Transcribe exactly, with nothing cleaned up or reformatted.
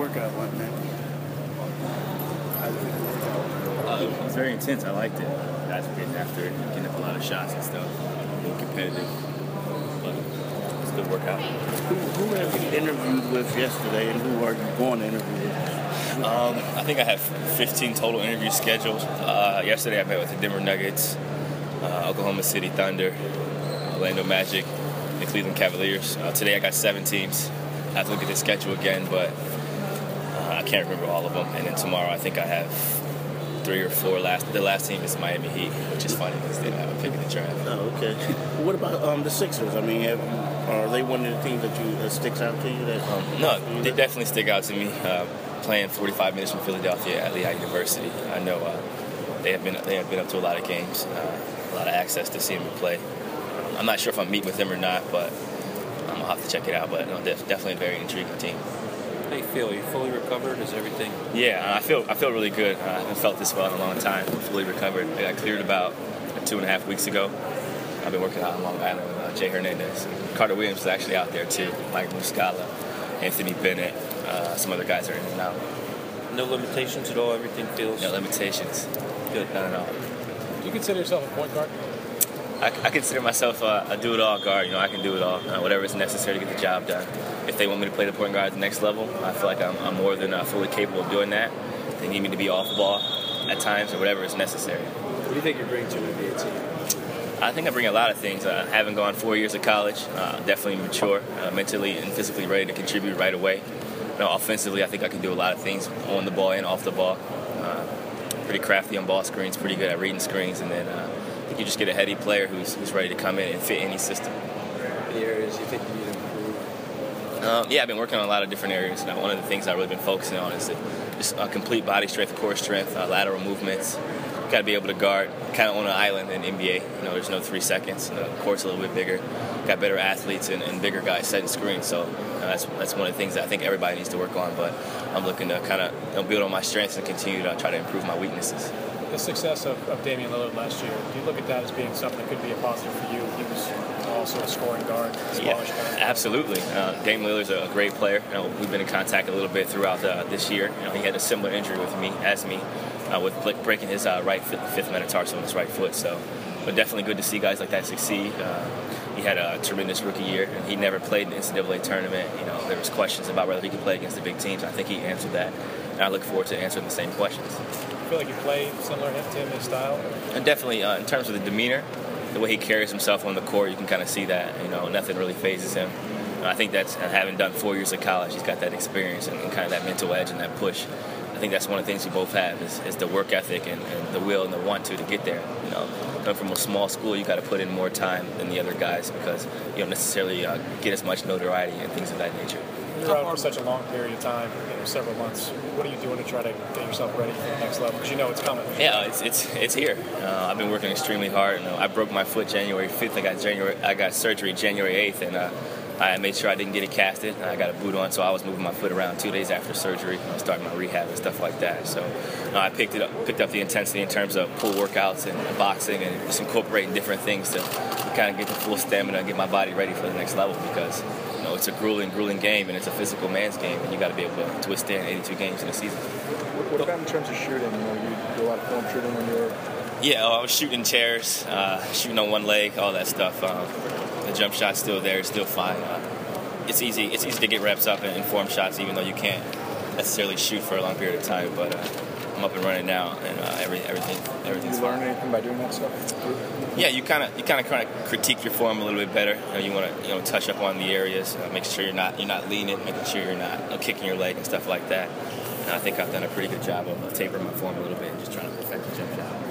workout went, man? How did it work out? Uh, it was very intense. I liked it. Guys were getting after it, getting up a lot of shots and stuff. Being competitive. But it was a good workout. Who, who have you interviewed with yesterday, and who are you going to interview with? Um, I think I have fifteen total interviews scheduled. Uh, yesterday I met with the Denver Nuggets, uh, Oklahoma City Thunder, Orlando Magic, and Cleveland Cavaliers. Uh, today I got seven teams. I have to look at the schedule again, but uh, I can't remember all of them. And then tomorrow I think I have three or four. Last the last team is Miami Heat, which is funny because they don't have a pick in the draft. Oh, okay. What about um, the Sixers? I mean, have you, are they one of the teams that you that sticks out to you? That um, no, they definitely stick out to me. Uh, playing forty-five minutes from Philadelphia at Lehigh University, I know uh, they have been they have been up to a lot of games, uh, a lot of access to see them play. I'm not sure if I'm meeting with them or not, but I'm gonna have to check it out. But no, def- definitely a very intriguing team. How you feel? Are you fully recovered? Is everything? Yeah, I feel I feel really good. Uh, I haven't felt this well in a long time. I'm fully recovered. I got cleared about two and a half weeks ago. I've been working out on Long Island with uh, Jay Hernandez. Carter Williams is actually out there too. Mike Muscala, Anthony Bennett, uh, some other guys are in and out. No limitations at all? Everything feels... No limitations. Good. None at all. Do you consider yourself a point guard? I, I consider myself a, a do-it-all guard. You know, I can do it all. Uh, whatever is necessary to get the job done. If they want me to play the point guard at the next level, I feel like I'm, I'm more than uh, fully capable of doing that. If they need me to be off the ball at times or whatever is necessary. What do you think you bring to an N B A team? I think I bring a lot of things. Uh, having gone four years of college, uh, definitely mature, uh, mentally and physically ready to contribute right away. You know, offensively, I think I can do a lot of things on the ball and off the ball. Uh, pretty crafty on ball screens, pretty good at reading screens, and then uh, I think you just get a heady player who's, who's ready to come in and fit any system. Any areas you think you need to improve? Um, yeah, I've been working on a lot of different areas. Now, one of the things I've really been focusing on is the, just uh, complete body strength, core strength, uh, lateral movements. Got to be able to guard kind of on an island in N B A. You know, there's no three seconds. The court's a little bit bigger. Got better athletes and, and bigger guys setting screens. So uh, that's that's one of the things that I think everybody needs to work on. But I'm looking to kind of you know, build on my strengths and continue to try to improve my weaknesses. The success of, of Damian Lillard last year, do you look at that as being something that could be a positive for you? He was also a scoring guard, smallish Yeah, guy. absolutely. Uh, Damian Lillard's a great player. You know, we've been in contact a little bit throughout uh, this year. You know, he had a similar injury with me as me. Uh, with breaking his uh, right fifth, fifth metatarsal in his right foot. So, but definitely good to see guys like that succeed. Uh, he had a tremendous rookie year, and he never played in the N C double A tournament. You know, there was questions about whether he could play against the big teams. I think he answered that, and I look forward to answering the same questions. I feel like you play similar to him in his style? And definitely, uh, in terms of the demeanor, the way he carries himself on the court, you can kind of see that. You know, nothing really phases him. And I think that's, and having done four years of college, he's got that experience and, and kind of that mental edge and that push. I think that's one of the things we both have is, is the work ethic and, and the will and the want to to get there. You know, coming from a small school, you got to put in more time than the other guys because you don't necessarily uh, get as much notoriety and things of that nature. You're out for such a long period of time, you know, several months. What are you doing to try to get yourself ready for the next level? Because you know it's coming. Yeah, it's it's it's here. Uh, I've been working extremely hard. You know, I broke my foot January fifth. I got January I got surgery January eighth, and. Uh, I made sure I didn't get it casted. I got a boot on, so I was moving my foot around two days after surgery. I started my rehab and stuff like that. So uh, I picked it up, picked up the intensity in terms of pull workouts and, and boxing, and just incorporating different things to, to kind of get the full stamina and get my body ready for the next level. Because you know it's a grueling, grueling game, and it's a physical man's game, and you got to be able to, to withstand eighty-two games in a season. What about in terms of shooting? You know, you do a lot of film shooting when you're. Yeah, I was shooting chairs, uh, shooting on one leg, all that stuff. Uh, the jump shot's still there, it's still fine. Uh, It's easy. It's easy to get reps up and form shots, even though you can't necessarily shoot for a long period of time. But uh, I'm up and running now, and uh, every, everything, everything's Did you learn fine. anything by doing that stuff? Yeah, you kind of, you kind of, kind of critique your form a little bit better. You know, you want to, you know, touch up on the areas, uh, make sure you're not, you're not leaning, making sure you're not you know, kicking your leg and stuff like that. And I think I've done a pretty good job of, of tapering my form a little bit and just trying to perfect the jump shot.